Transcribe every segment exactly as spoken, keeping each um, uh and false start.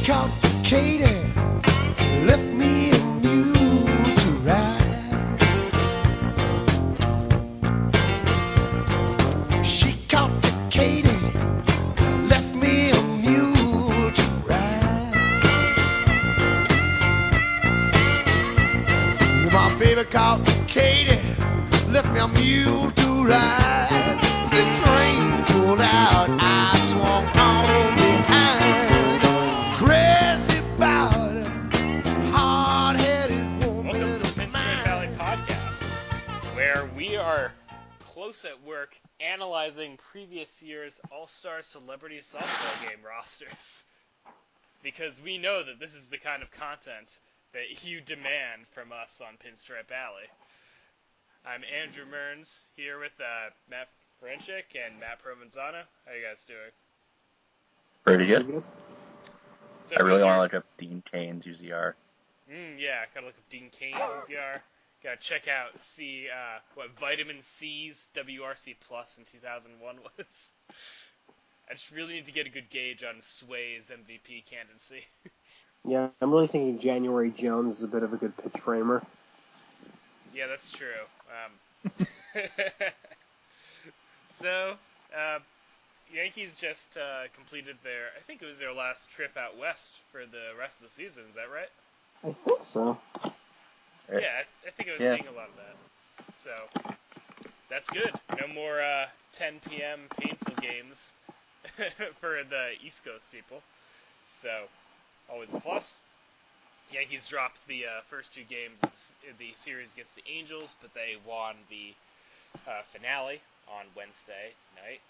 complicated, left me and you to ride. She complicated, left me and you to ride. My baby complicated, left me a mule to ride. The train pulled out, I swung on behind. Crazy about it, hard-headed woman. Welcome to the Pinstripe Valley Podcast, where we are close at work analyzing previous year's All-Star Celebrity Softball game rosters. Because we know that this is the kind of content that you demand from us on Pinstripe Alley. I'm Andrew Mearns, here with uh, Matt Frenchick and Matt Provenzano. How you guys doing? Pretty good. So I really your... want to look up Dean Cain's U Z R. Mm, yeah, gotta look up Dean Cain's U Z R. Gotta check out, see uh, what Vitamin C's W R C Plus in two thousand one was. I just really need to get a good gauge on Sway's M V P candidacy. Yeah, I'm really thinking January Jones is a bit of a good pitch framer. Yeah, that's true. Um, so, uh, Yankees just uh, completed their, I think it was their last trip out west for the rest of the season. Is that right? I think so. Yeah, I, I think I was Yeah. seeing a lot of that. So, that's good. No more uh, ten p.m. painful games for the East Coast people. So, always a plus. Yankees dropped the uh, first two games of the, the series against the Angels, but they won the uh, finale on Wednesday night.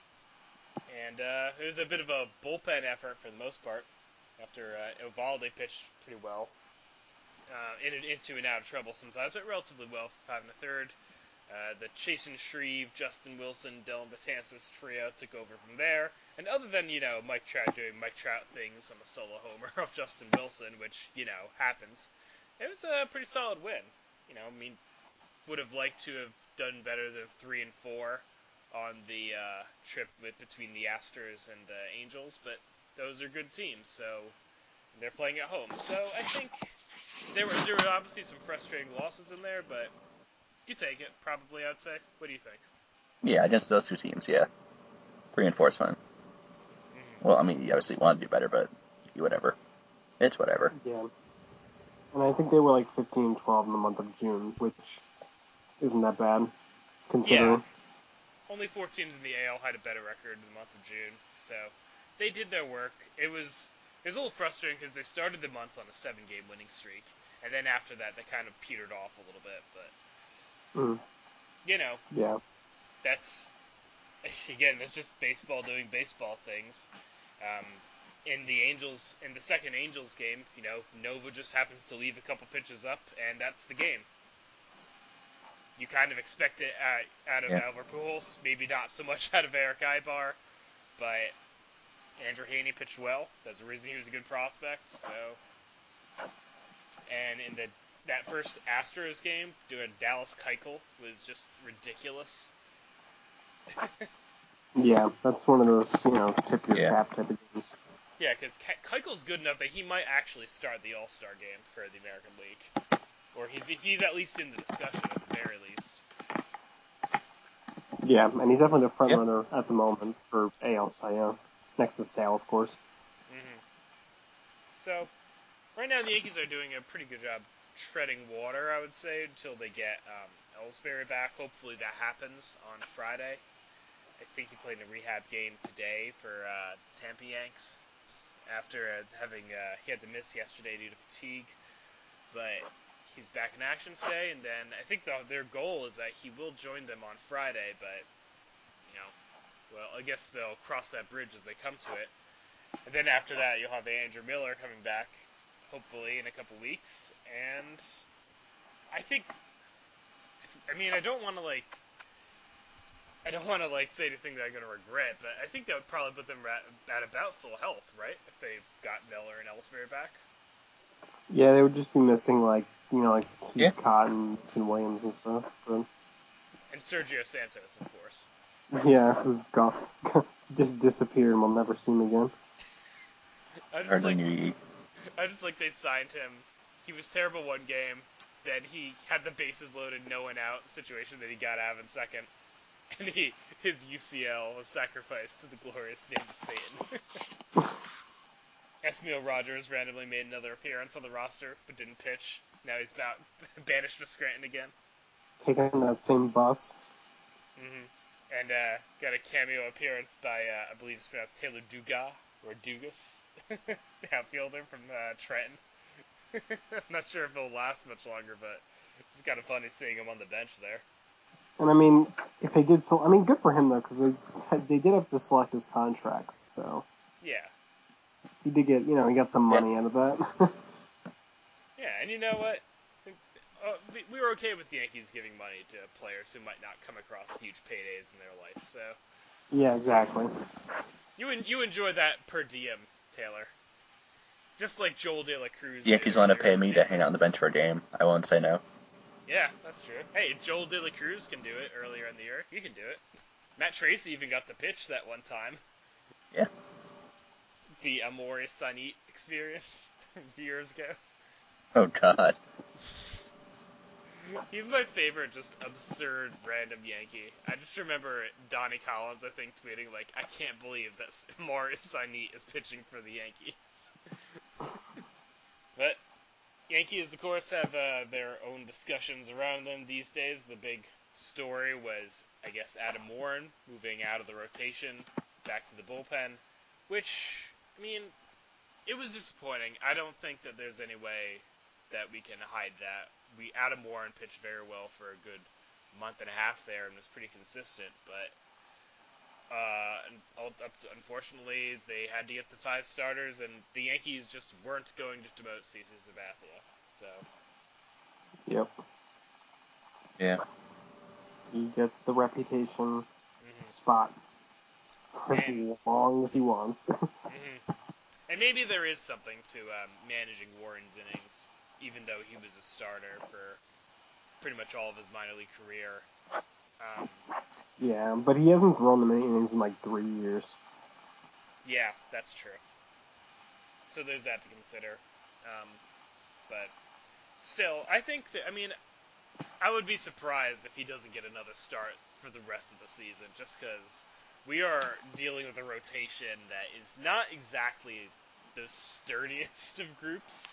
And uh, it was a bit of a bullpen effort for the most part. After uh, Eovaldi pitched pretty well, uh, in and into and out of trouble sometimes, but relatively well for five and a third. Uh, the Chasen Shreve, Justin Wilson, Dylan Betances trio took over from there. And other than, you know, Mike Trout doing Mike Trout things on the solo homer of Justin Wilson, which, you know, happens, it was a pretty solid win. You know, I mean, would have liked to have done better than three and four on the uh, trip with, between the Astros and the Angels, but those are good teams, so they're playing at home. So I think there were, there were obviously some frustrating losses in there, but you take it, probably, I'd say. What do you think? Yeah, against those two teams, yeah. Three and four is fine. Mm-hmm. Well, I mean, you obviously want to do better, but whatever. It's whatever. Yeah. And I think they were like fifteen and twelve in the month of June, which isn't that bad, considering. Yeah. Only four teams in the A L had a better record in the month of June, so they did their work. It was it was a little frustrating because they started the month on a seven-game winning streak, and then after that they kind of petered off a little bit, but Mm. you know, Yeah. that's, again, that's just baseball doing baseball things. Um, in the Angels, in the second Angels game, you know, Nova just happens to leave a couple pitches up, and that's the game. You kind of expect it out, out of yeah. Albert Pujols, maybe not so much out of Eric Ibar, but Andrew Heaney pitched well. That's the reason he was a good prospect. So, and in the that first Astros game, doing Dallas Keuchel was just ridiculous. Yeah, that's one of those, you know, tip your yeah. cap type of games. Yeah, because Keuchel's good enough that he might actually start the All-Star game for the American League. Or he's he's at least in the discussion at the very least. Yeah, and he's definitely the front yep. runner at the moment for A L Cy Young, next to Sale, of course. Mm-hmm. So, right now the Yankees are doing a pretty good job treading water, I would say, until they get um, Ellsbury back. Hopefully that happens on Friday. I think he played in a rehab game today for uh, Tampa Yanks after uh, having uh, he had to miss yesterday due to fatigue, but he's back in action today. And then I think the, their goal is that he will join them on Friday, but you know, well, I guess they'll cross that bridge as they come to it. And then after that, you'll have Andrew Miller coming back, hopefully in a couple weeks. And I think, I mean, I don't want to like. I don't want to, like, say anything that I'm going to regret, but I think that would probably put them at, at about full health, right? If they got Miller and Ellsbury back. Yeah, they would just be missing, like, you know, like Keith yeah. Cotton, and Williams and stuff. But... And Sergio Santos, of course. Yeah, who's gone, just disappeared and we'll never see him again. I just Hardly like knew you. I just like they signed him. He was terrible one game. Then he had the bases loaded, no one out situation that he got out of in second. And he his U C L was sacrificed to the glorious name of Satan. Esmiel Rogers randomly made another appearance on the roster, but didn't pitch. Now he's about banished to Scranton again. Taking that same bus. Mm-hmm. And uh, got a cameo appearance by, uh, I believe it's pronounced Taylor Dugas, or Dugas, the outfielder from uh, Trenton. I'm not sure if it'll last much longer, but it's kind of funny seeing him on the bench there. And I mean, if they did so, I mean, good for him though, because they they did have to select his contracts, so Yeah. he did get, you know, he got some money out of that. Yeah, and you know what? Uh, we- we were okay with the Yankees giving money to players who might not come across huge paydays in their life, so Yeah, exactly. you en- you enjoy that per diem, Taylor. Just like Joel De La Cruz The Yankees did want to earlier pay in the me to season. hang out on the bench for a game. I won't say no. Yeah, that's true. Hey, Joel De La Cruz can do it earlier in the year. You can do it. Matt Tracy even got to pitch that one time. Yeah. The Amore Sanit experience a few years ago. Oh, God. He's my favorite, just absurd random Yankee. I just remember Donnie Collins, I think, tweeting, like, I can't believe that Amore Sanit is pitching for the Yankees. But Yankees, of course, have uh, their own discussions around them these days. The big story was, I guess, Adam Warren moving out of the rotation back to the bullpen, which, I mean, it was disappointing. I don't think that there's any way that we can hide that. We Adam Warren pitched very well for a good month and a half there and was pretty consistent, but uh, unfortunately they had to get to five starters, and the Yankees just weren't going to demote CeCe Sabathia. So. Yep. Yeah. He gets the reputation Mm-hmm. spot for as And- long as he wants. Mm-hmm. And maybe there is something to um, managing Warren's innings, even though he was a starter for pretty much all of his minor league career. Um, Yeah, but he hasn't thrown them many innings in like three years. yeah, that's true. So there's that to consider. Um, but still, I think that, I mean, I would be surprised if he doesn't get another start for the rest of the season, just because we are dealing with a rotation that is not exactly the sturdiest of groups.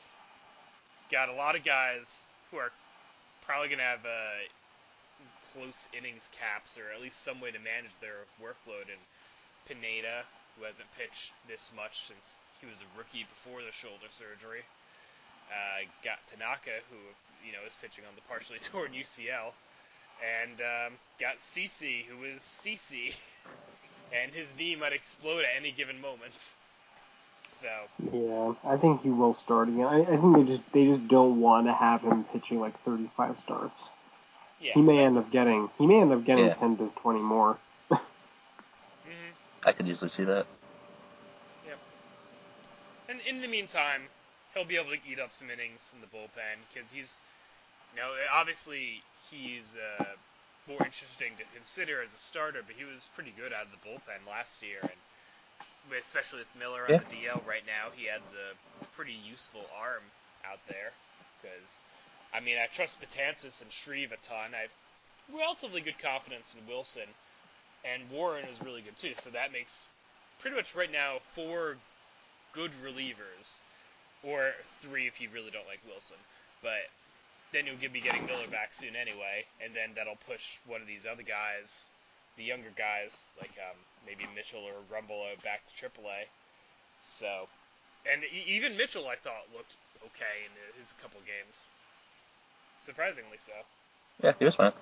Got a lot of guys who are probably going to have uh, close innings caps, or at least some way to manage their workload. And Pineda, who hasn't pitched this much since he was a rookie before the shoulder surgery. Uh, got Tanaka, who, you know, is pitching on the partially torn U C L. And um, got CeCe, who is CeCe. And his knee might explode at any given moment. So. Yeah, I think he will start again. I, I think they just they just don't want to have him pitching like thirty-five starts. Yeah. He may end up getting he may end up getting Yeah. ten to twenty more. Mm-hmm. I could usually see that. Yep. And in the meantime, he'll be able to eat up some innings in the bullpen, because he's, you know, obviously he's uh, more interesting to consider as a starter, but he was pretty good out of the bullpen last year, and especially with Miller on Yeah. the D L right now, he has a pretty useful arm out there, because, I mean, I trust Betances and Shreve a ton. I have relatively good confidence in Wilson, and Warren is really good too, so that makes pretty much right now four good relievers, or three if you really don't like Wilson, but then you'll be getting Miller back soon anyway, and then that'll push one of these other guys, the younger guys, like um, maybe Mitchell or Rumble back to triple A. So, and e- even Mitchell, I thought, looked okay in his couple games. Surprisingly so. Yeah, he was fine.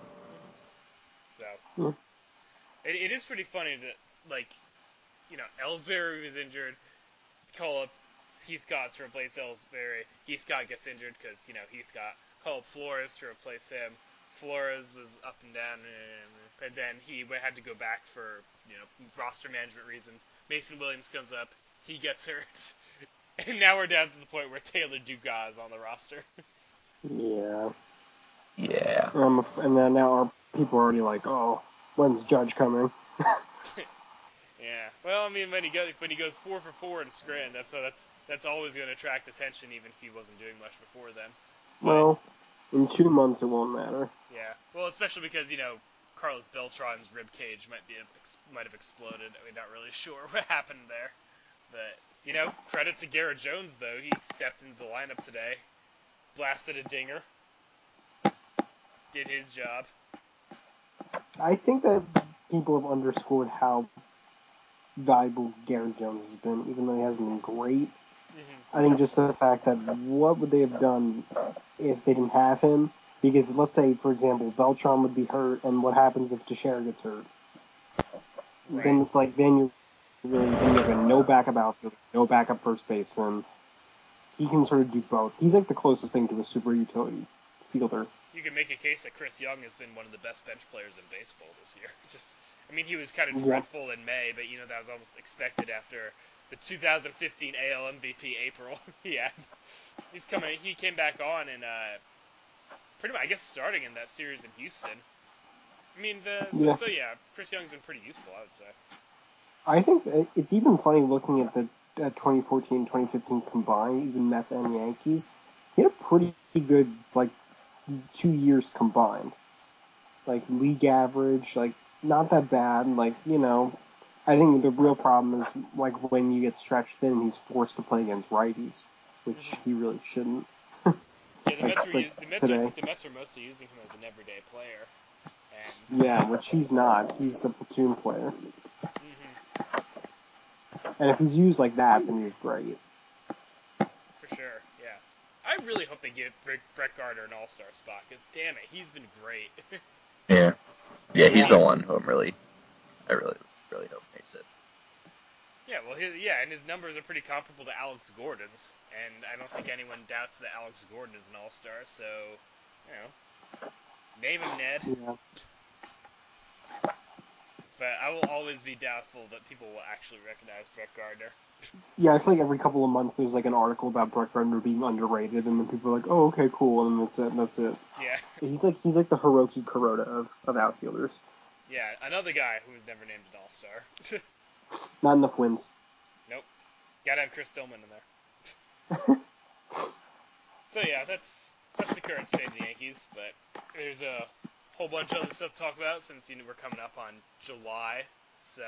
So, Hmm. it, it is pretty funny that, like, you know, Ellsbury was injured, call up Heathcott to replace Ellsbury. Heathcott gets injured because, you know, Heathcott call up Flores to replace him. Flores was up and down, and then he had to go back for, you know, roster management reasons. Mason Williams comes up, he gets hurt, and now we're down to the point where Taylor Dugas is on the roster. Yeah. Yeah. Um, and then now our people are already like, oh, when's Judge coming? Yeah. Well, I mean, when he goes when he goes four for four in Scranton, that's uh, that's that's always going to attract attention, even if he wasn't doing much before then. But, Well, in two months it won't matter. yeah. Well, especially because you know Carlos Beltran's rib cage might be might have exploded. We're not really sure what happened there, but you know, credit to Garrett Jones though. He stepped into the lineup today, blasted a dinger, did his job. I think that people have underscored how valuable Garrett Jones has been, even though he hasn't been great. Mm-hmm. I think just the fact that what would they have done if they didn't have him? Because let's say, for example, Beltran would be hurt, and what happens if Teixeira gets hurt? Right. Then it's like, then you're really, then you have no backup outfield, no backup first baseman. He can sort of do both. He's like the closest thing to a super utility fielder. You can make a case that Chris Young has been one of the best bench players in baseball this year. Just, I mean, he was kind of dreadful in May, but you know that was almost expected after the two thousand fifteen A L M V P April. he had, he's coming. He came back on and uh, pretty much, I guess, starting in that series in Houston. I mean, the so yeah. so yeah, Chris Young's been pretty useful, I would say. I think it's even funny looking at the uh, twenty fourteen twenty fifteen combined, even Mets and Yankees. He had a pretty good like two years combined, like league average, like not that bad. Like you know, I think the real problem is like when you get stretched thin, he's forced to play against righties, which mm-hmm. he really shouldn't. Yeah, the like, Mets were like used, the Mets today. are the Mets are mostly using him as an everyday player. And, yeah, which he's not. He's a platoon player. Mm-hmm. And if he's used like that, then he's great. For sure, yeah. I really hope they give Brett Gardner an all-star spot, because damn it, he's been great. yeah. Yeah, he's the one who I'm really, I really, really hope makes it. Yeah, well, his, yeah, and his numbers are pretty comparable to Alex Gordon's, and I don't think anyone doubts that Alex Gordon is an all-star, so, you know, name him Ned. Yeah. But I will always be doubtful that people will actually recognize Brett Gardner. Yeah, I feel like every couple of months there's like an article about Brett Gardner being underrated, and then people are like, "Oh, okay, cool," and that's it. And that's it. Yeah. He's like he's like the Hiroki Kuroda of, of outfielders. Yeah, another guy who was never named an all-star. Not enough wins. Nope. Gotta have Chris Tillman in there. So yeah, that's that's the current state of the Yankees. But there's a whole bunch of other stuff to talk about since you know we're coming up on July. So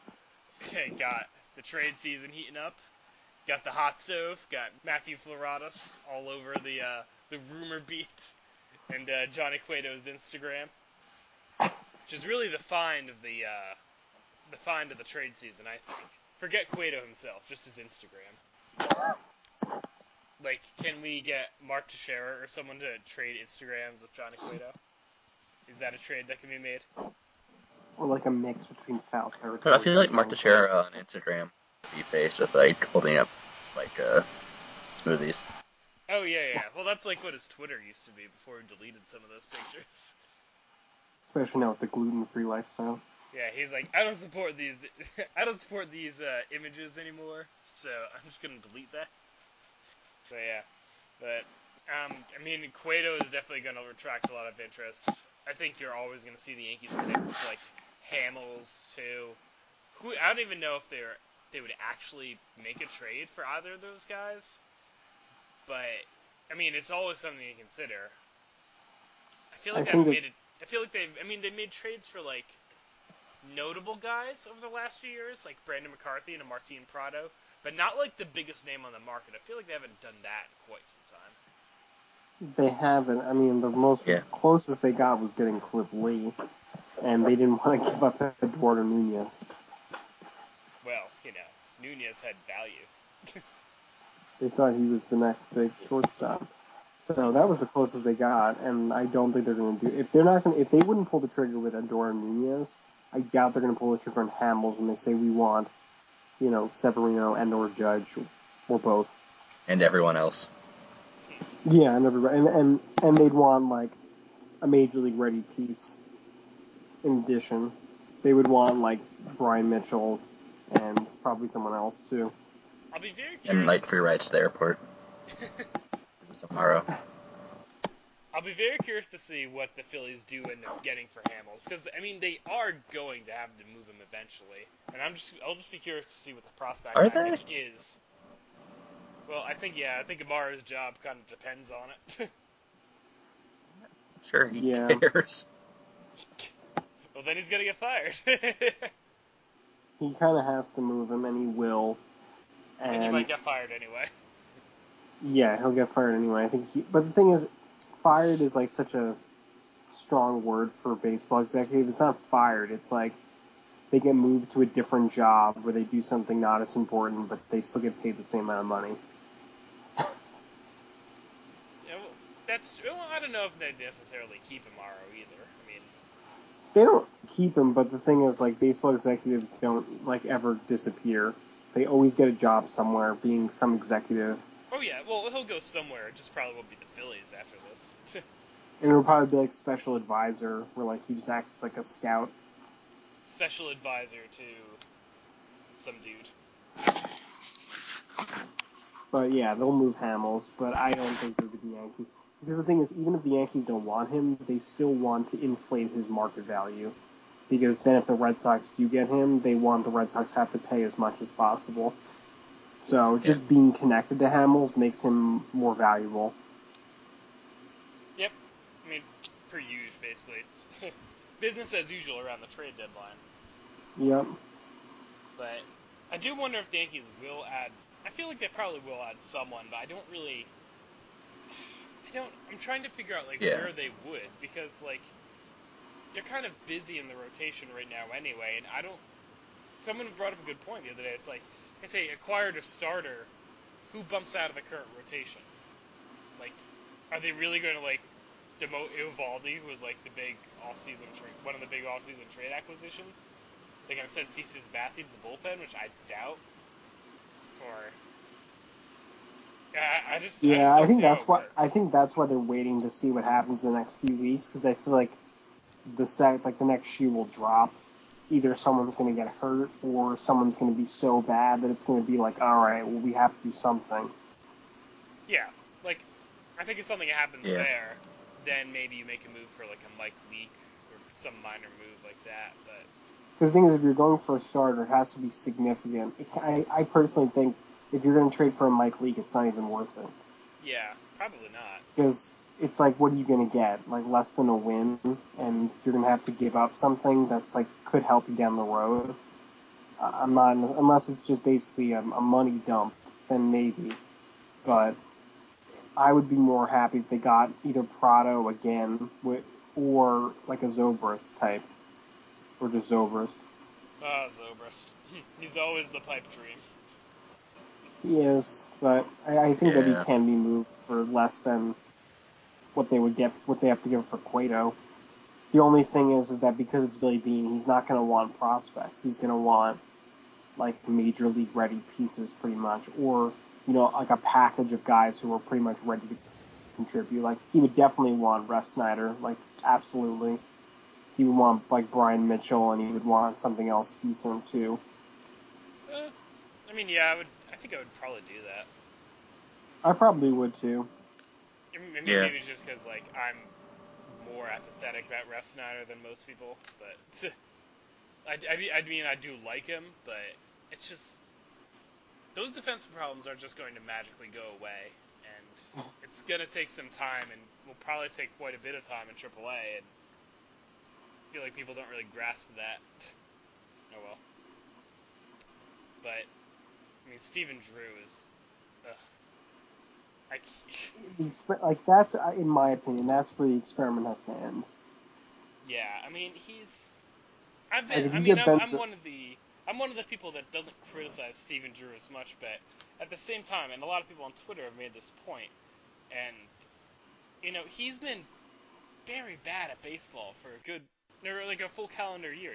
got the trade season heating up. Got the hot stove. Got Matthew Floridas all over the uh, the rumor beat, and uh, Johnny Cueto's Instagram, which is really the find of the uh, the find of the trade season. I think. Forget Cueto himself, just his Instagram. Like, can we get Mark Teixeira or someone to trade Instagrams with Johnny Cueto? Is that a trade that can be made? Or like a mix between foul territory. I feel like Mark Teixeira on Instagram be faced with like holding up like uh, smoothies. Oh yeah, yeah. Well, that's like what his Twitter used to be before he deleted some of those pictures. Especially now with the gluten-free lifestyle. Yeah, he's like, I don't support these. I don't support these uh, images anymore, so I'm just gonna delete that. So yeah, but um, I mean, Cueto is definitely gonna attract a lot of interest. I think you're always gonna see the Yankees connect with like Hamels too. Who I don't even know if they're they would actually make a trade for either of those guys. But I mean, it's always something to consider. I feel like I they haven't think made it. I feel like they've. I mean, they made trades for like notable guys over the last few years, like Brandon McCarthy and a Martin Prado, but not like the biggest name on the market. I feel like they haven't done that in quite some time. They haven't. I mean, the most Yeah. closest they got was getting Cliff Lee, and they didn't want to give up Eduardo Nunez. Well, you know, Nunez had value. They thought he was the next big shortstop. So that was the closest they got, and I don't think they're going to do. If they're not going, if they wouldn't pull the trigger with Eduardo Nunez, I doubt they're going to pull the trigger on Hamels when they say we want, you know, Severino and or Judge, or both. And everyone else. Yeah, and everybody, and and and they'd want like a major league ready piece. In addition, they would want like Brian Mitchell and probably someone else too. I'll be very curious. And like free rides to the airport. Tomorrow. I'll be very curious to see what the Phillies do end up getting for Hamels, because I mean they are going to have to move him eventually, and I'm just I'll just be curious to see what the prospect Are package they? is. Well, I think yeah, I think Amara's job kind of depends on it. Sure, he Yeah. cares. Well, then he's gonna get fired. He kind of has to move him, and he will. And, And he might get fired anyway. yeah, he'll get fired anyway. I think he. But the thing is, fired is like such a strong word for a baseball executive. It's not fired. It's like they get moved to a different job where they do something not as important, but they still get paid the same amount of money. Yeah, well, that's well, I don't know if they necessarily keep Amaro either. I mean, They don't keep him, but the thing is, like, baseball executives don't, like, ever disappear. They always get a job somewhere, being some executive. oh yeah, well he'll go somewhere. It just probably won't be the Phillies after this. And it'll probably be, like, special advisor, where, like, he just acts as, like, a scout. Special advisor to some dude. But, yeah, they'll move Hamels, but I don't think they'll get the Yankees. Because the thing is, even if the Yankees don't want him, they still want to inflate his market value. Because then if the Red Sox do get him, they want the Red Sox to have to pay as much as possible. So just Yeah. being connected to Hamels makes him more valuable. Yep. I mean, per usual, basically. It's business as usual around the trade deadline. Yep. But I do wonder if the Yankees will add... I feel like they probably will add someone, but I don't really... I don't... I'm trying to figure out, like, Yeah. where they would, because, like, they're kind of busy in the rotation right now anyway, and I don't... Someone brought up a good point the other day. It's like, if they acquired a starter, who bumps out of the current rotation? Like, are they really going to, like, demote Eovaldi, who was, like, the big off-season trade, one of the big off-season trade acquisitions? They're going to send Cece Sabathia to the bullpen, which I doubt. Or, yeah, I, I just, I Yeah, just I, don't think see how that's it why works. I think that's why they're waiting to see what happens in the next few weeks, because I feel like the sec, like the next shoe will drop. Either someone's going to get hurt, or someone's going to be so bad that it's going to be like, all right, well, we have to do something. Yeah, like, I think if something happens Yeah. there, then maybe you make a move for, like, a Mike Leake or some minor move like that, but... Because the thing is, if you're going for a starter, it has to be significant. It, I, I personally think if you're going to trade for a Mike Leake, it's not even worth it. Yeah, probably not. Because it's like, what are you going to get? Like, less than a win, and you're going to have to give up something that's, like, could help you down the road. Uh, I'm not, unless it's just basically a, a money dump, then maybe. But I would be more happy if they got either Prado again, with, or, like, a Zobrist type. Or just Zobrist. Ah, Zobrist. He's always the pipe dream. He is, but I, I think that he Yeah. can be moved for less than what they would get, what they have to give for Cueto. The only thing is, is that because it's Billy Beane, he's not going to want prospects. He's going to want, like, major league ready pieces, pretty much, or, you know, like a package of guys who are pretty much ready to contribute. Like, he would definitely want Ref Snyder, like, absolutely. He would want, like, Brian Mitchell, and he would want something else decent, too. Uh, I mean, yeah, I would. I think I would probably do that. I probably would, too. I mean, Yeah. maybe it's just because, like, I'm more apathetic about Ref Snyder than most people, but I, I, mean- I mean, I do like him, but it's just those defensive problems are just going to magically go away, and it's going to take some time, and will probably take quite a bit of time in triple A, and I feel like people don't really grasp that. Oh well. But, I mean, Stephen Drew is... Ugh. I can't- The, exper- like, that's, uh, in my opinion, that's where the experiment has to end. yeah, I mean, he's... I've Like, been... if I you mean, get I'm, Ben I'm one of the... I'm one of the people that doesn't criticize Stephen Drew as much, but at the same time, and a lot of people on Twitter have made this point, and, you know, he's been very bad at baseball for a good... or like a full calendar year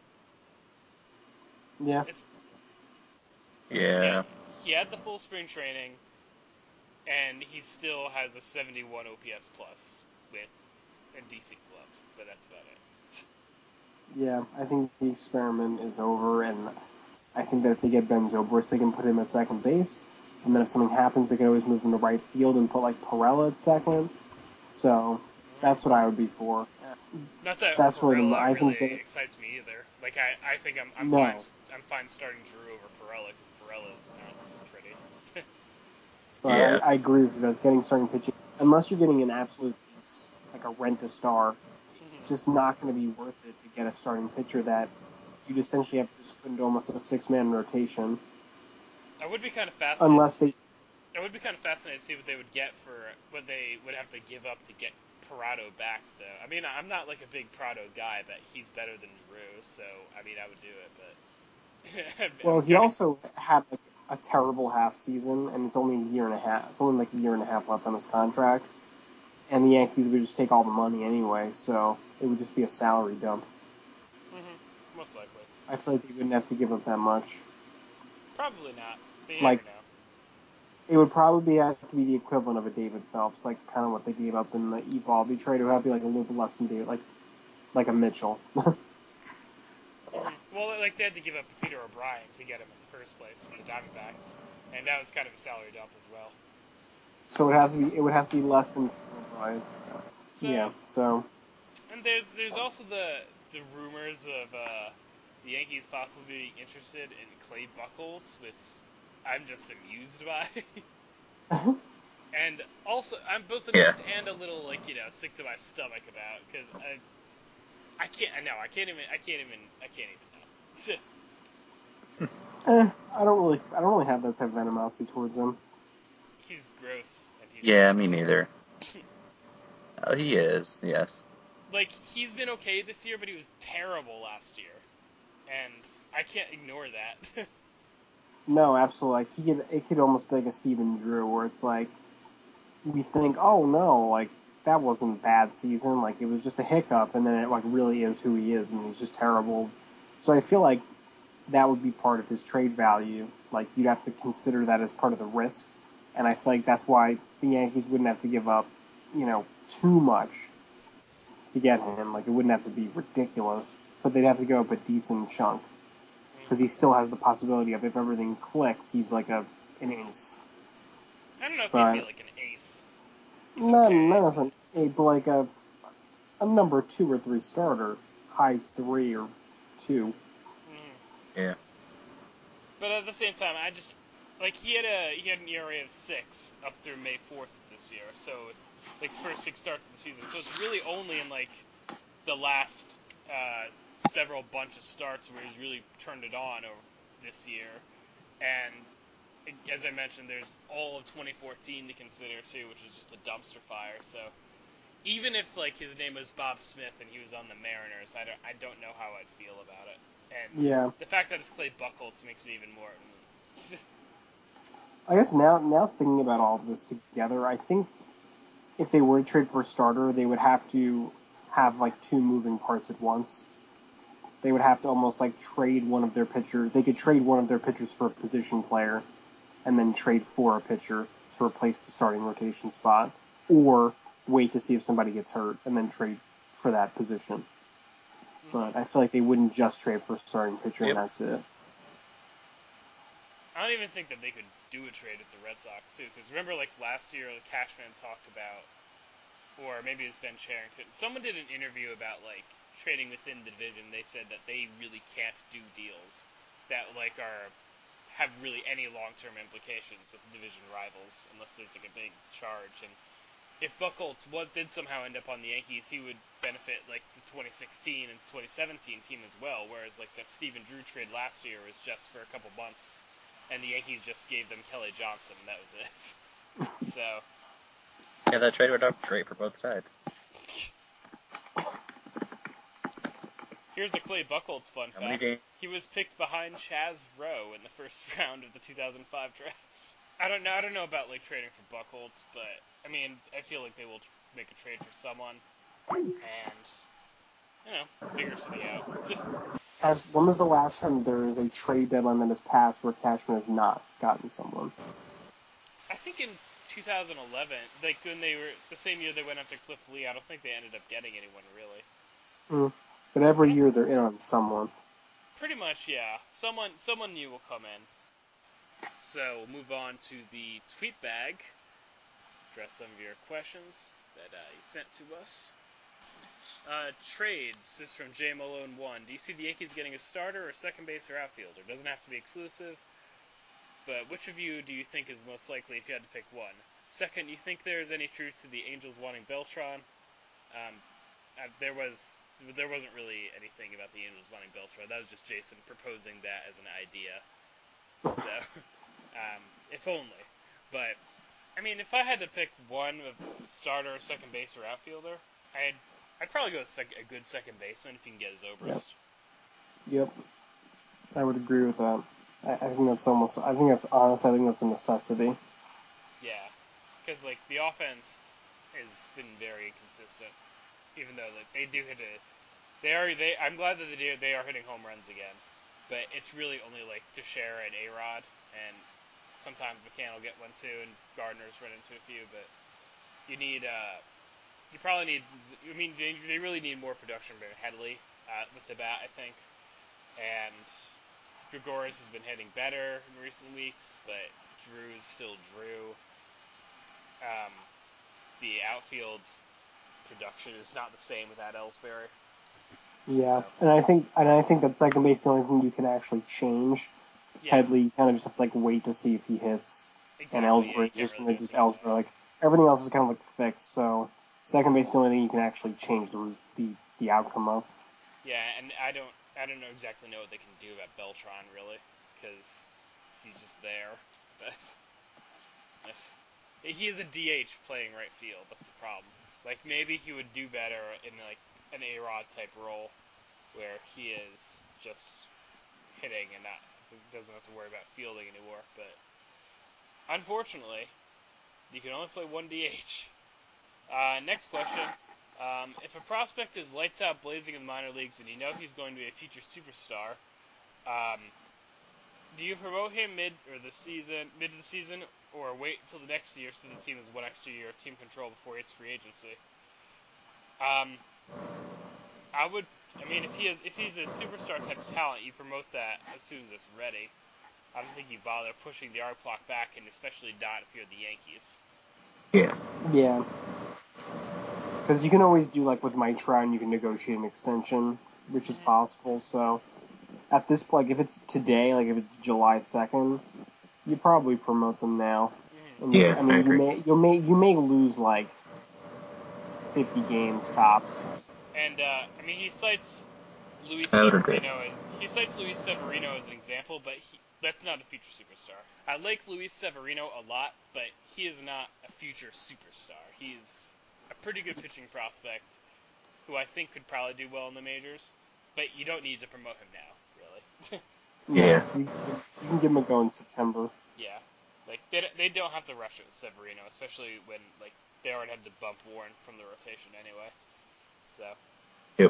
now. Yeah. It's, Yeah. he had the full spring training, and he still has a seventy-one O P S plus with a decent glove, but that's about it. Yeah, I think the experiment is over, and I think that if they get Ben Zobrist, they can put him at second base, and then if something happens, they can always move him to right field and put, like, Perella at second. So, That's what I would be for. Not that That's where the Perella I really think that excites me either. Like I, I think I'm, I'm No. fine, I'm fine starting Drew over Perella because Perella's not pretty. but Yeah. I, I agree with you. That's getting starting pitching, unless you're getting an absolute ace, like a rent a star. It's just not going to be worth it to get a starting pitcher that you'd essentially have to just put into almost a six man rotation, I would be kind of fascinated. unless they. I would be kind of fascinated to see what they would get for what they would have to give up to get Prado back, though. I mean, I'm not like a big Prado guy, but he's better than Drew, so I mean, I would do it. But Well, I'm he kinda- also had like a terrible half season, and it's only a year and a half. It's only like a year and a half left on his contract, and the Yankees would just take all the money anyway, so it would just be a salary dump. Mhm, most likely, I feel like they wouldn't have to give up that much. probably not. But you Like- never know. It would probably have to be the equivalent of a David Phelps, like kind of what they gave up in the Evaldi trade. It would have to be like a little bit less than David, like like a Mitchell. Mhm. Well, like they had to give up Peter O'Brien to get him in the first place from the Diamondbacks, and that was kind of a salary dump as well. So it has to be. It would have to be less than O'Brien. So, Yeah. So And there's there's also the the rumors of uh, the Yankees possibly being interested in Clay Buchholz, which I'm just amused by. And also, I'm both amused and a little like you know sick to my stomach about because I I can't I know I can't even I can't even I can't even know. eh, I don't really. I don't really have that type of animosity towards him. He's gross and he's Yeah, gross. me neither. Oh, he is, yes. Like he's been okay this year, but he was terrible last year, and I can't ignore that. No, absolutely. Like he could. It could almost be like a Stephen Drew, where it's like we think, oh no, like that wasn't a bad season. Like it was just a hiccup, and then it like really is who he is, and he's just terrible. So I feel like that would be part of his trade value. Like you'd have to consider that as part of the risk, and I feel like that's why the Yankees wouldn't have to give up, you know, too much to get him. Like it wouldn't have to be ridiculous, but they'd have to go up a decent chunk because he still has the possibility of if everything clicks, he's like a an ace. I don't know if But- he'd be like an ace. He's Not, okay. not as an a, but like a, a number two or three starter, high three or two. Mhm. Yeah. But at the same time, I just like he had a he had an E R A of six up through May fourth of this year. So like first six starts of the season. So it's really only in like the last uh, several bunch of starts where he's really turned it on over this year. And as I mentioned, there's all of twenty fourteen to consider too, which was just a dumpster fire. So even if like his name was Bob Smith and he was on the Mariners, I don't I don't know how I'd feel about it. And Yeah. the fact that it's Clay Buchholz makes me even more. I guess now, now thinking about all of this together, I think if they were to trade for a starter, they would have to have like two moving parts at once. They would have to almost like trade one of their pitchers. They could trade one of their pitchers for a position player, and then trade for a pitcher to replace the starting rotation spot, or wait to see if somebody gets hurt and then trade for that position. But I feel like they wouldn't just trade for a starting pitcher Yep. and that's it. I don't even think that they could do a trade with the Red Sox too, because remember like last year, Cashman talked about, or maybe it was Ben Cherington. Someone did an interview about like trading within the division. They said that they really can't do deals that like are have really any long-term implications with division rivals unless there's like a big charge. And if Buchholz was did somehow end up on the Yankees, he would benefit like the twenty sixteen and twenty seventeen team as well. Whereas like that Stephen Drew trade last year was just for a couple months, and the Yankees just gave them Kelly Johnson, and that was it. So Yeah, that trade worked out great for both sides. here's the Clay Buchholz fun How many fact: games? he was picked behind Chaz Rowe in the first round of the two thousand five draft. I don't know. I don't know about like trading for Buchholz, but I mean, I feel like they will tr- make a trade for someone, and you know, figure something out. As when was the last time there is a trade deadline that has passed where Cashman has not gotten someone? I think in two thousand eleven, like when they were the same year they went after Cliff Lee, I don't think they ended up getting anyone really. Mm. But every year they're in on someone. Pretty much, yeah. Someone, someone new will come in. So we'll move on to the tweet bag. Address some of your questions. that uh, he sent to us. Uh, trades. This is from J Malone one. Do you see the Yankees getting a starter or second base or outfielder? Doesn't have to be exclusive. But which of you do you think is most likely if you had to pick one? Second, you think there is any truth to the Angels wanting Beltran? Um, uh, there was there wasn't really anything about the Angels wanting Beltran. That was just Jason proposing that as an idea. So, um, if only. But I mean, if I had to pick one of starter, second base, or outfielder, I'd I'd probably go with sec- a good second baseman if you can get his Obrist. Yep. Yep. I would agree with that. I, I think that's almost. I think that's honest. I think that's a necessity. Yeah, because like the offense has been very inconsistent, even though like they do hit a. They are they. I'm glad that they do. They are hitting home runs again, but it's really only like Teixeira and A-Rod, and sometimes McCann will get one too, and Gardner's run into a few. But you need. Uh, you probably need. I mean, they, they really need more production from Headley uh, with the bat, I think, and Gregorius has been hitting better in recent weeks, but Drew is still Drew. Um, the outfield production is not the same without Ellsbury. Yeah, So. and I think and I think that second base is the only thing you can actually change. Yeah. Headley, you kind of just have to like wait to see if he hits, Exactly, and yeah, Ellsbury you is can't just really gonna do just anything Ellsbury. Like everything else is kind of like fixed. So second base is the only thing you can actually change the the the outcome of. Yeah, and I don't I don't know exactly know what they can do about Beltran really, because he's just there. But he is a D H playing right field. That's the problem. Like maybe he would do better in like an A-Rod type role, where he is just hitting and not doesn't have to worry about fielding anymore. But unfortunately, you can only play one D H. Uh, next question. Um, if a prospect is lights out blazing in the minor leagues and you know he's going to be a future superstar, um, do you promote him mid or the season, mid of the season, or wait until the next year so the team has one extra year of team control before it's free agency? Um, I would. I mean, if he is, if he's a superstar type of talent, you promote that as soon as it's ready. I don't think you bother pushing the art clock back, and especially not if you're the Yankees. Yeah. Yeah. Because you can always do like with Mike Trout, and you can negotiate an extension, which is possible. So at this point, like, if it's today, like if it's July second, you probably promote them now. And you, Yeah, I mean, I you agree. may you may you may lose like fifty games tops. And uh, I mean, he cites Luis I would agree. Severino as he cites Luis Severino as an example, but he, that's not a future superstar. I like Luis Severino a lot, but he is not a future superstar. He's a pretty good pitching prospect who I think could probably do well in the majors, but you don't need to promote him now, really. Yeah. You, you can give him a go in September. Yeah, like they they don't have to rush it with Severino, especially when like they already had to bump Warren from the rotation anyway. So. Yep.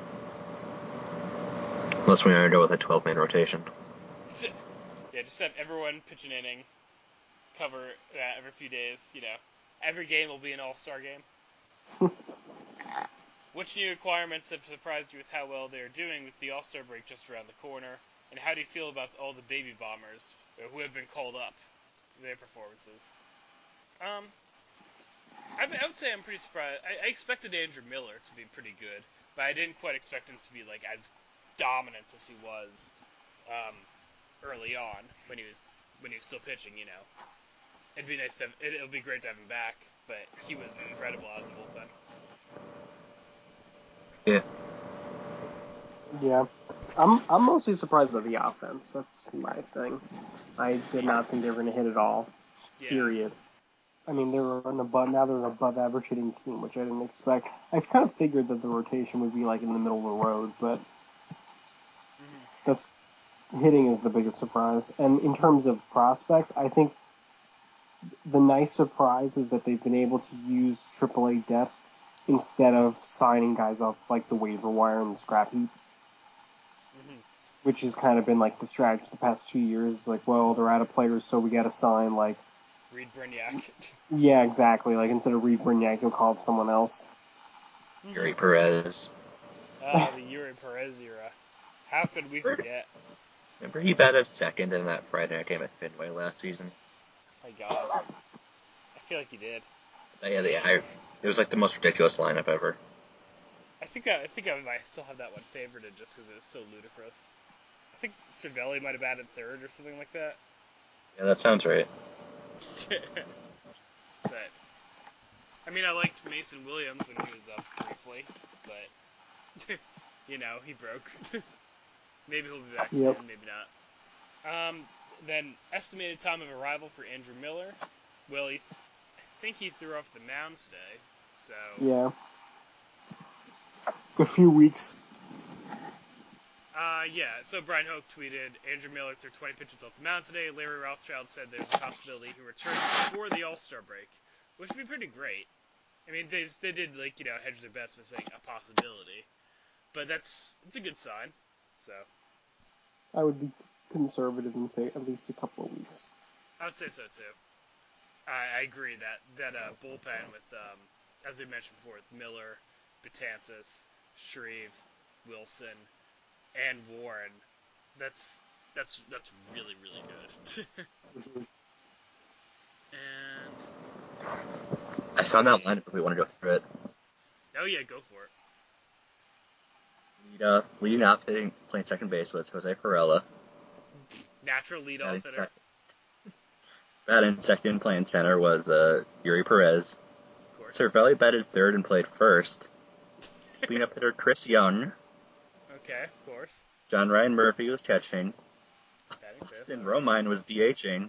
Unless we end up with a twelve-man rotation. Yeah, just have everyone pitch an inning, cover that every few days. You know, every game will be an all-star game. Which new requirements have surprised you with how well they are doing with the all-star break just around the corner? And how do you feel about all the baby bombers who have been called up, their performances? Um, I, I would say I'm pretty surprised. I, I expected Andrew Miller to be pretty good, but I didn't quite expect him to be like as dominant as he was um, early on when he was when he was still pitching. You know, it'd be nice to have, it, it'll be great to have him back, but he was incredible out of the bullpen. Yeah. Yeah. I'm I'm mostly surprised by the offense. That's my thing. I did not think they were going to hit it all. Yeah. Period. I mean, they were an above now they're an above average hitting team, which I didn't expect. I've kind of figured that the rotation would be like in the middle of the road, but Mm-hmm. that's hitting is the biggest surprise. And in terms of prospects, I think the nice surprise is that they've been able to use triple A depth instead of signing guys off like the waiver wire and the scrap heap. Mm-hmm. Which has kind of been like the strategy the past two years. It's like, well, they're out of players, so we got to sign like. Reed Brignac. Yeah, exactly. Like instead of Reed Brignac, you'll call up someone else. Yuri Perez. Ah, the Yuri Perez era. How could we forget? Remember he batted second in that Friday night game at Fenway last season? Oh my God. I feel like he did. Yeah, the, I, it was like the most ridiculous lineup ever. I think I, I think I might still have that one favorited just because it was so ludicrous. I think Cervelli might have batted third or something like that. Yeah, that sounds right. But I mean, I liked Mason Williams when he was up briefly, but you know, he broke. Maybe he'll be back Yep. soon, maybe not. Um, then estimated time of arrival for Andrew Miller. Well, he, I think he threw off the mound today, so Yeah. A few weeks. Uh, yeah, so Brian Hoke tweeted, Andrew Miller threw twenty pitches off the mound today. Larry Rothschild said there's a possibility he returns before the All-Star break, which would be pretty great. I mean, they they did, like, you know, hedge their bets by saying a possibility. But that's, that's a good sign, so. I would be conservative and say at least a couple of weeks. I would say so, too. I, I agree that, that uh, bullpen with, um, as we mentioned before, with Miller, Betances, Shreve, Wilson, and Warren, that's that's that's really really good. Mm-hmm. And I found that lineup if we want to go through it. oh yeah, go for it. Lead up, leading off, hitting, playing second base was Jose Perella. Natural leadoff Batting hitter. second, batting second, playing center was uh, Yuri Perez. Of course. Cervelli batted third and played first. Cleanup hitter Chris Young. Okay, of course. John Ryan Murphy was catching. Batting fifth. Austin Romine was DHing.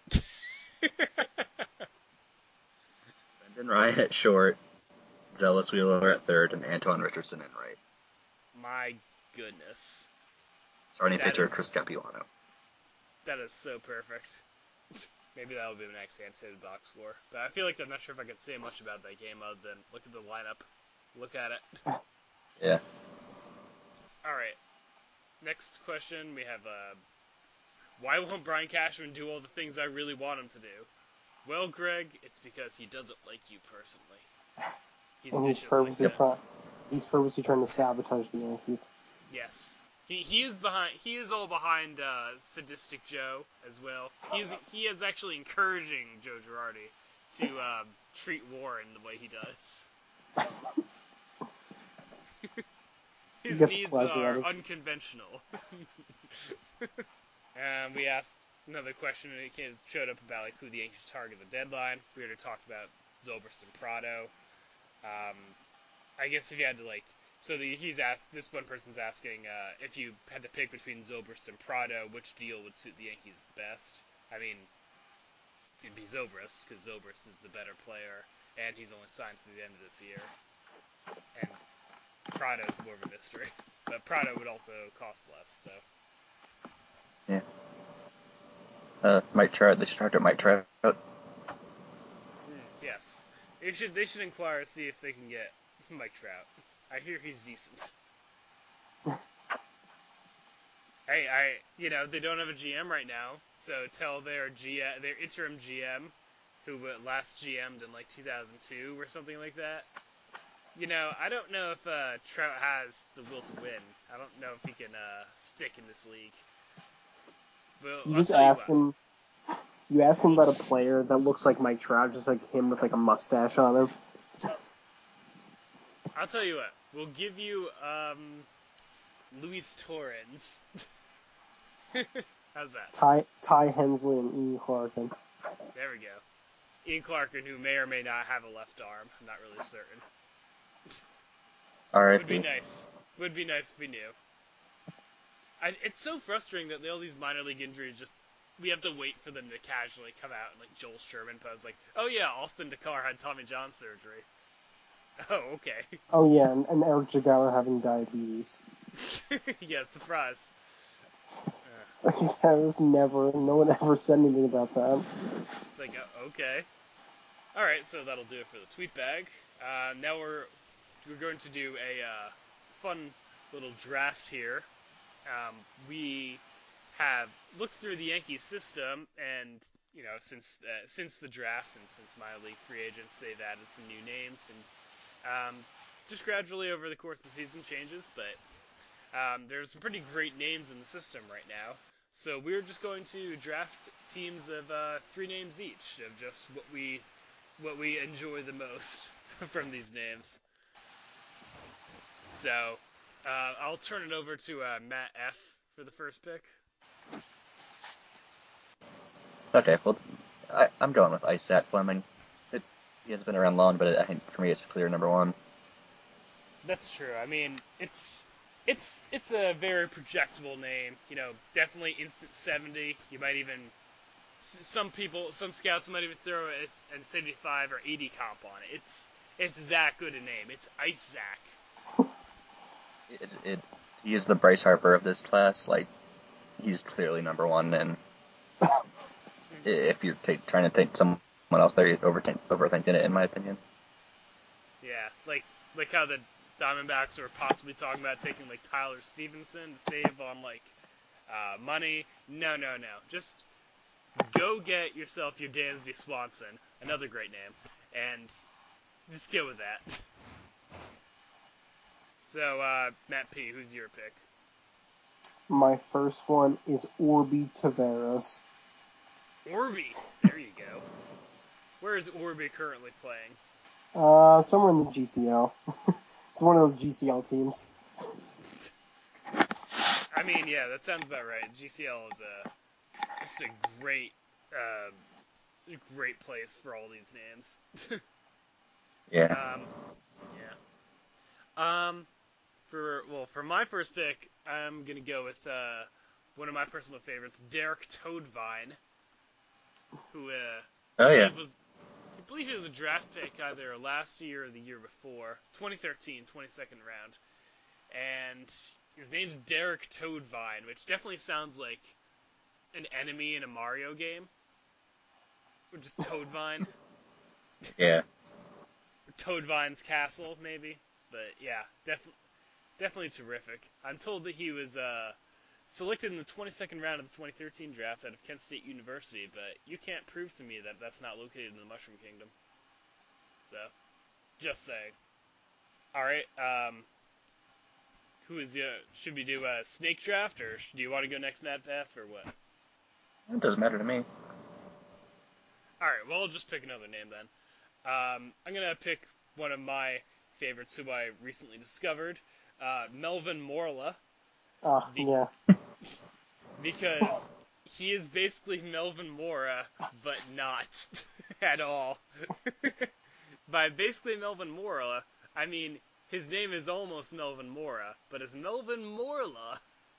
Brendan Ryan at short. Zealous Wheeler at third, and Antoine Richardson in right. My goodness. Starting That pitcher is- Chris Capuano. That is so perfect. Maybe that'll be my next anticipated box score. But I feel like I'm not sure if I can say much about that game other than look at the lineup. Look at it. Yeah. Alright. Next question, we have, uh, why won't Brian Cashman do all the things I really want him to do? Well, Greg, it's because he doesn't like you personally. He's And he's vicious like purposely that. trying. He's purposely trying to sabotage the Yankees. Yes. He, he is behind. He is all behind uh, sadistic Joe as well. He is he is actually encouraging Joe Girardi to um, treat Warren the way he does. His gets needs pleasure out are of it. unconventional. And we asked another question, and it came, showed up about like who the Yankees target at the deadline. We already talked about Zobrist and Prado. Um, I guess if you had to like, so the, he's asked. This one person's asking uh, if you had to pick between Zobrist and Prado, which deal would suit the Yankees the best. I mean, it'd be Zobrist because Zobrist is the better player, and he's only signed through the end of this year. And Prado is more of a mystery, but Prado would also cost less. So Yeah. Uh, Mike Trout. They should target Mike Trout. mm, yes, they should they should inquire see if they can get Mike Trout. I hear he's decent. Hey, I you know they don't have a G M right now, so tell their G M, their interim G M, who last G M'd in like two thousand two or something like that. You know, I don't know if uh, Trout has the will to win. I don't know if he can uh, stick in this league. But You I'll just tell you ask what. him. You ask him about a player that looks like Mike Trout, just like him with like a mustache on him. I'll tell you what. We'll give you um, Luis Torrens. How's that? Ty Ty Hensley and Ian Clarkin. There we go. Ian Clarkin, who may or may not have a left arm. I'm not really certain. All right. Would be nice. Would be nice if we knew. I, it's so frustrating that all these minor league injuries just we have to wait for them to casually come out and like Joel Sherman post like, oh yeah, Austin Dakar had Tommy John surgery. Oh, okay. Oh yeah, and, and Eric Jagala having diabetes. Yeah, surprise. That was never. No one ever said anything about that. It's like, uh, okay. Alright, so that'll do it for the tweet bag. Uh, now we're we're going to do a uh, fun little draft here. Um, we have looked through the Yankees system, and you know, since uh, since the draft and since minor league free agents, they've added some new names, and um, just gradually over the course of the season changes. But um, there's some pretty great names in the system right now. So we're just going to draft teams of uh, three names each, of just what we what we enjoy the most from these names. So, uh, I'll turn it over to uh, Matt F. for the first pick. Okay, well, I, I'm going with Isaac Fleming. It, he hasn't been around long, but I think for me it's a clear number one. That's true. I mean, it's it's it's a very projectable name. You know, definitely instant seventy. You might even some people, some scouts might even throw a, a seventy-five or eighty comp on it. It's it's that good a name. It's Isaac. It, it, he is the Bryce Harper of this class. Like, he's clearly number one, and if you're t- trying to think someone else there, you're overthink, overthinking it, in my opinion. Yeah, like like how the Diamondbacks were possibly talking about taking like Tyler Stevenson to save on like uh, money. No, no, no. Just go get yourself your Dansby Swanson, another great name, and just deal with that. So, uh, Matt P., who's your pick? My first one is Orby Taveras. Orby. There you go. Where is Orby currently playing? Uh, somewhere in the G C L. It's one of those G C L teams. I mean, yeah, that sounds about right. G C L is a just a great, uh, great place for all these names. Yeah. Um, yeah. Um, for well, for my first pick, I'm gonna go with uh, one of my personal favorites, Derek Toadvine, who uh, Oh, I yeah. believe was I believe he was a draft pick either last year or the year before, twenty thirteen, twenty-second round, and his name's Derek Toadvine, which definitely sounds like an enemy in a Mario game, or just Toadvine. Yeah. Toadvine's Castle, maybe. But yeah, def- definitely terrific. I'm told that he was uh, selected in the twenty-second round of the twenty thirteen draft out of Kent State University, but you can't prove to me that that's not located in the Mushroom Kingdom. So, just saying. All right. Um, who is uh, should we do a snake draft, or do you want to go next, Matt F, or what? It doesn't matter to me. All right. Well, I'll just pick another name then. Um, I'm gonna pick one of my favorites who I recently discovered, uh, Melvin Morla. Oh, Be- yeah. Because he is basically Melvin Mora, but not at all. By basically Melvin Mora, I mean his name is almost Melvin Mora, but it's Melvin Morla.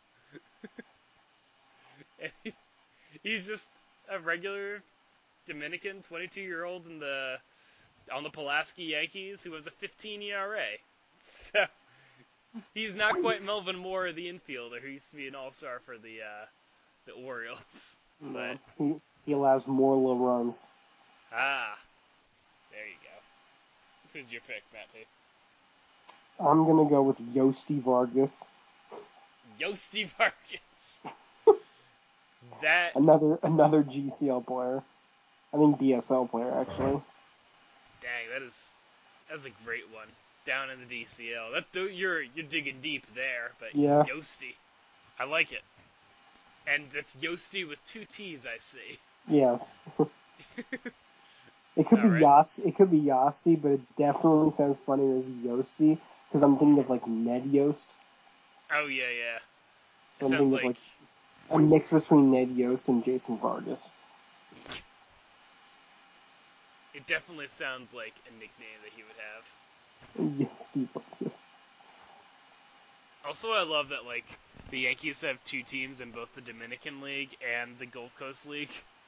And he, he's just a regular Dominican twenty-two-year-old in the on the Pulaski Yankees who has a fifteen E R A. So he's not quite Melvin Mora, the infielder, who used to be an all-star for the uh, the Orioles. But He, he allows more low runs. ah, there you go. Who's your pick, Matt P? I'm going to go with Yosti Vargas. Yosti Vargas. That Another another G C L player. I think D S L player, actually. dang, that is that's a great one. Down in the D C L. That you're you're digging deep there, but Yeah. Yosti, I like it. And that's Yosti with two T's, I see. Yes. It could be All right. Yas. It could be Yosti, but it definitely sounds funnier as Yosti because I'm thinking of like Ned Yost. Oh yeah, yeah. So It I'm sounds thinking like, of like a mix between Ned Yost and Jason Vargas. it definitely sounds like a nickname that he would have. Yosti Vargas. Also, I love that like the Yankees have two teams in both the Dominican League and the Gulf Coast League.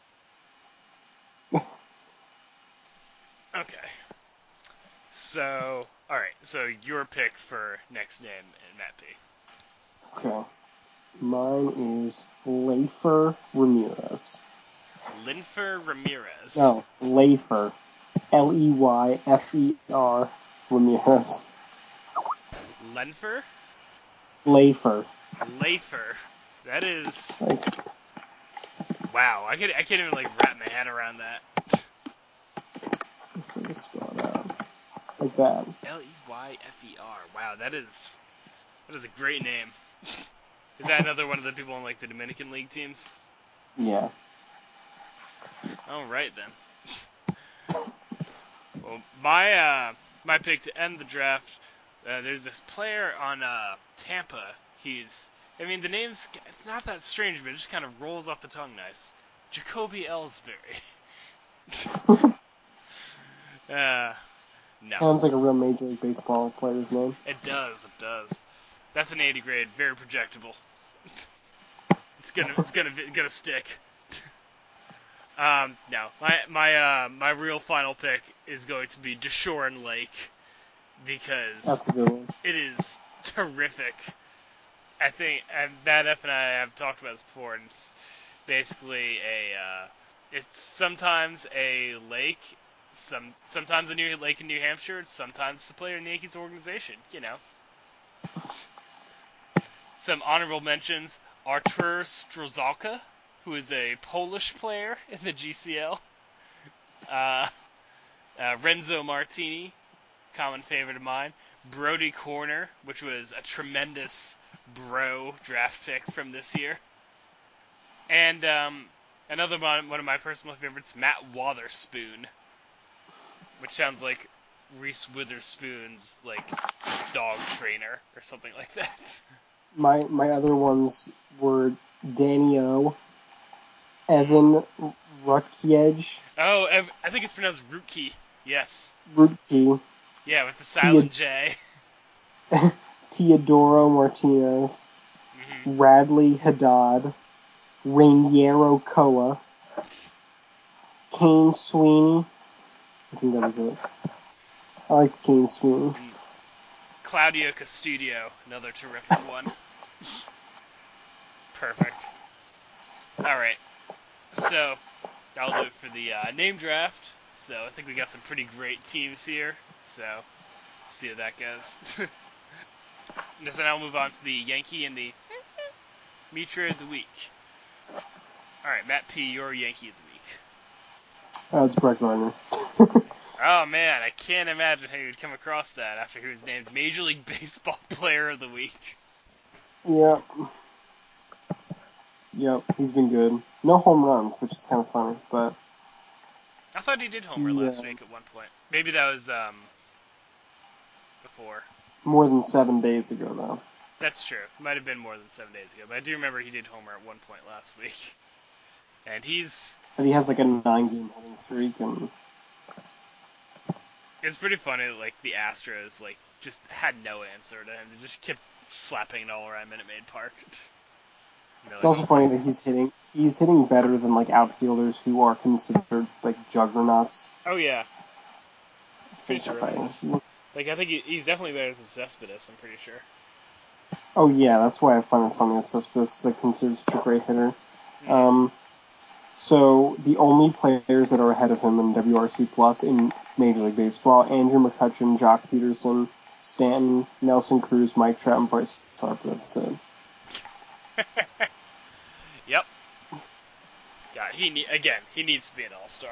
Okay. So, all right. So your pick for next name, Matt P. Okay. Mine is Leifer Ramirez. Linfer Ramirez. No, Leifer. L E Y F E R Ramirez. Lenfer? Leifer. Leifer. That is Like, wow. I can I can't even like wrap my head around that. so just spell it out. Like that. L E Y F E R. Wow, that is that is a great name. Is that another one of the people on like the Dominican League teams? Yeah. All right then. Well, my uh, my pick to end the draft. Uh, there's this player on uh, Tampa. He's, I mean, the name's not that strange, but it just kind of rolls off the tongue nice. Jacoby Ellsbury. uh, no. Sounds like a real Major League Baseball player's name. It does. It does. That's an eighty grade. Very projectable. It's gonna. It's gonna. Gonna stick. Um, no, my my uh, my real final pick is going to be Deshaun Lake because That's a good one. it is terrific. I think and Matt F and I have talked about this before, and it's basically a uh, it's sometimes a lake, some sometimes a new lake in New Hampshire, sometimes it's a player in the Yankees organization. You know, some honorable mentions: Artur Strzelka, who is a Polish player in the G C L. Uh, uh, Renzo Martini, common favorite of mine. Brody Corner, which was a tremendous bro draft pick from this year. And um, another one, one of my personal favorites, Matt Wotherspoon, which sounds like Reese Witherspoon's like dog trainer or something like that. My my other ones were Danny O, Evan Rutkiej, Oh, Ev- I think it's pronounced Rookie. Yes. Rutke, Yeah, with the silent J. Teodoro Martinez, Mm-hmm. Radley Haddad, Rainiero Koa, Kane Sweeney. I think that was it. I like Kane Sweeney. And Claudio Custodio, another terrific one. Perfect. Alright, so that'll do it for the uh, name draft. So I think we got some pretty great teams here. So, see how that goes. So now we'll move on to the Yankee and the Mitra of the Week. Alright, Matt P., your Yankee of the Week. Uh, it's Brett Gardner. Oh man, I can't imagine how you would come across that after he was named Major League Baseball Player of the Week. Yep. Yep, he's been good. No home runs, which is kind of funny, but I thought he did homer he, last uh, week at one point. Maybe that was um before. more than seven days ago, though. That's true. It might have been more than seven days ago, but I do remember he did homer at one point last week. And he's But he has like a nine-game hitting streak, and it's pretty funny that like the Astros like just had no answer to him. They just kept slapping it all around Minute Maid Park. You know, it's like, also funny that he's hitting he's hitting better than like outfielders who are considered like juggernauts. oh yeah, it's pretty Terrifying. tremendous. Like I think he, he's definitely better than Cespedes. I'm pretty sure. Oh yeah, that's why I find it funny that Cespedes is like considered such a great hitter. Mm-hmm. Um, so the only players that are ahead of him in W R C Plus in Major League Baseball: Andrew McCutchen, Jock Peterson, Stanton, Nelson Cruz, Mike Trout, and Bryce Harper. That's it. Yep. God, he ne- again. He needs to be an all-star.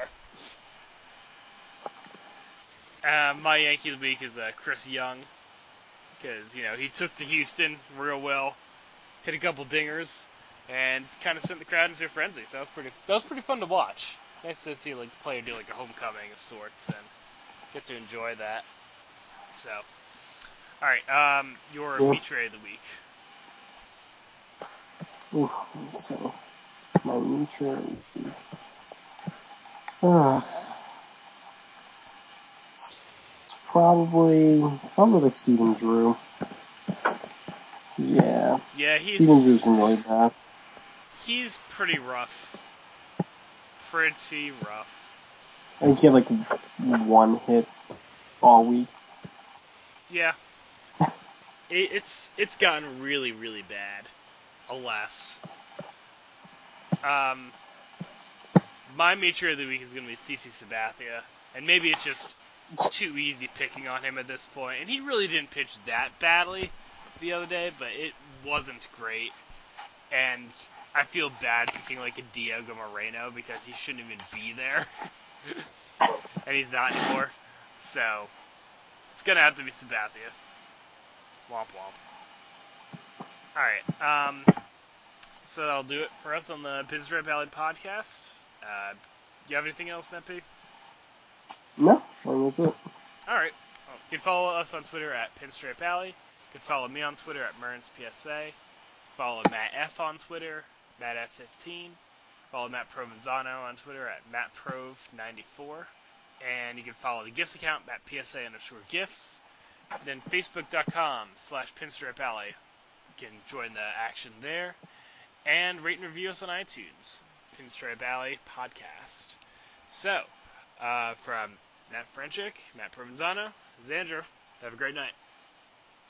Uh, my Yankee of the Week is uh, Chris Young, because you know he took to Houston real well, hit a couple dingers, and kind of sent the crowd into a frenzy. So that was pretty. That was pretty fun to watch. Nice to see like the player do like a homecoming of sorts and get to enjoy that. So, all right, um, your Yeah. Mitre of the Week. Ooh, so my neutral week. Ugh. It's probably probably like Stephen Drew. Yeah, Yeah, he's Stephen Drew's been really bad. he's pretty rough. Pretty rough. I think he had like one hit all week. Yeah. It, it's it's gotten really really bad. Alas. Um, my Mitre of the Week is going to be CeCe Sabathia, and maybe it's just too easy picking on him at this point. And he really didn't pitch that badly the other day, but it wasn't great. And I feel bad picking like a Diego Moreno because he shouldn't even be there, and he's not anymore. So it's gonna have to be Sabathia. Womp womp. All right. Um. So that'll do it for us on the Pinstripe Alley podcast. Uh, you have anything else, Matt P? No, I think that's it. All right. Well, you can follow us on Twitter at Pinstripe Alley. You can follow me on Twitter at Merns P S A. Follow Matt F on Twitter, Matt F fifteen. Follow Matt Provenzano on Twitter at Matt Prov ninety-four. And you can follow the gifts account at P S A underscore gifts. Then Facebook.com slash Pinstripe Alley. You can join the action there. And rate and review us on iTunes. Pinstripe Alley Podcast. So, uh, from Matt Frenchick, Matt Provenzano, Xandro, have a great night.